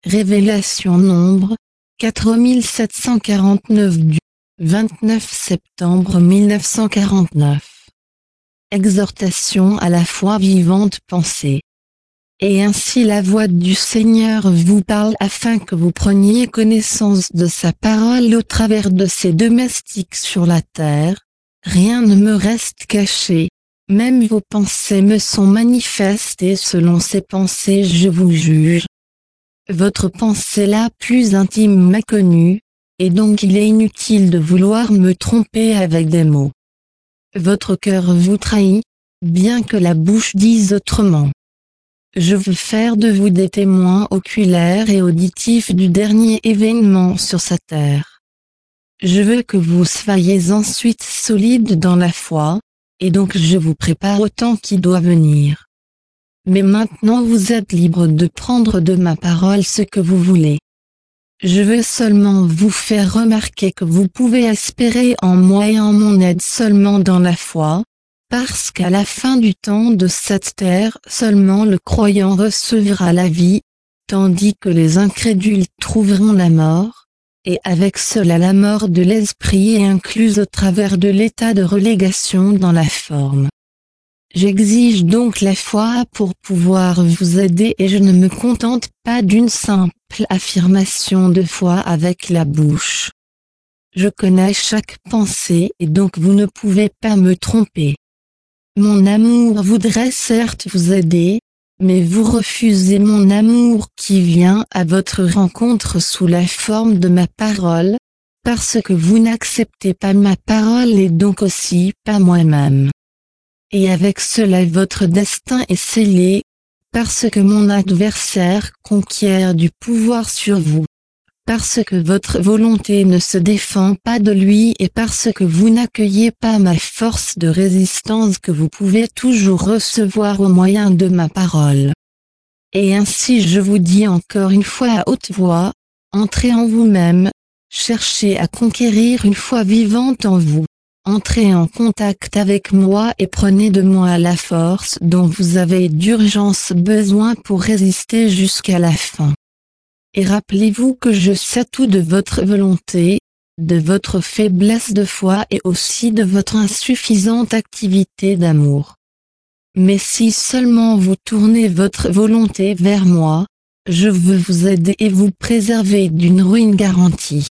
Révélation Nombre 4749 du 29 septembre 1949. Exhortation à la foi vivante pensée. Et ainsi la voix du Seigneur vous parle afin que vous preniez connaissance de sa parole au travers de ses domestiques sur la terre. Rien ne me reste caché, même vos pensées me sont manifestes et selon ces pensées je vous juge. Votre pensée la plus intime m'a connue, et donc il est inutile de vouloir me tromper avec des mots. Votre cœur vous trahit, bien que la bouche dise autrement. Je veux faire de vous des témoins oculaires et auditifs du dernier événement sur sa terre. Je veux que vous soyez ensuite solides dans la foi, et donc je vous prépare au temps qui doit venir. Mais maintenant vous êtes libre de prendre de ma parole ce que vous voulez. Je veux seulement vous faire remarquer que vous pouvez espérer en moi et en mon aide seulement dans la foi, parce qu'à la fin du temps de cette terre seulement le croyant recevra la vie, tandis que les incrédules trouveront la mort, et avec cela la mort de l'esprit est incluse au travers de l'état de relégation dans la forme. J'exige donc la foi pour pouvoir vous aider et je ne me contente pas d'une simple affirmation de foi avec la bouche. Je connais chaque pensée et donc vous ne pouvez pas me tromper. Mon amour voudrait certes vous aider, mais vous refusez mon amour qui vient à votre rencontre sous la forme de ma parole, parce que vous n'acceptez pas ma parole et donc aussi pas moi-même. Et avec cela votre destin est scellé, parce que mon adversaire conquiert du pouvoir sur vous, parce que votre volonté ne se défend pas de lui et parce que vous n'accueillez pas ma force de résistance que vous pouvez toujours recevoir au moyen de ma parole. Et ainsi je vous dis encore une fois à haute voix, entrez en vous-même, cherchez à conquérir une foi vivante en vous. Entrez en contact avec moi et prenez de moi la force dont vous avez d'urgence besoin pour résister jusqu'à la fin. Et rappelez-vous que je sais tout de votre volonté, de votre faiblesse de foi et aussi de votre insuffisante activité d'amour. Mais si seulement vous tournez votre volonté vers moi, je veux vous aider et vous préserver d'une ruine garantie.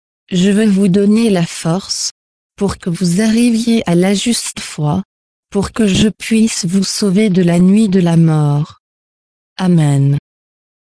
Je veux vous donner la force, pour que vous arriviez à la juste foi, pour que je puisse vous sauver de la nuit de la mort. Amen.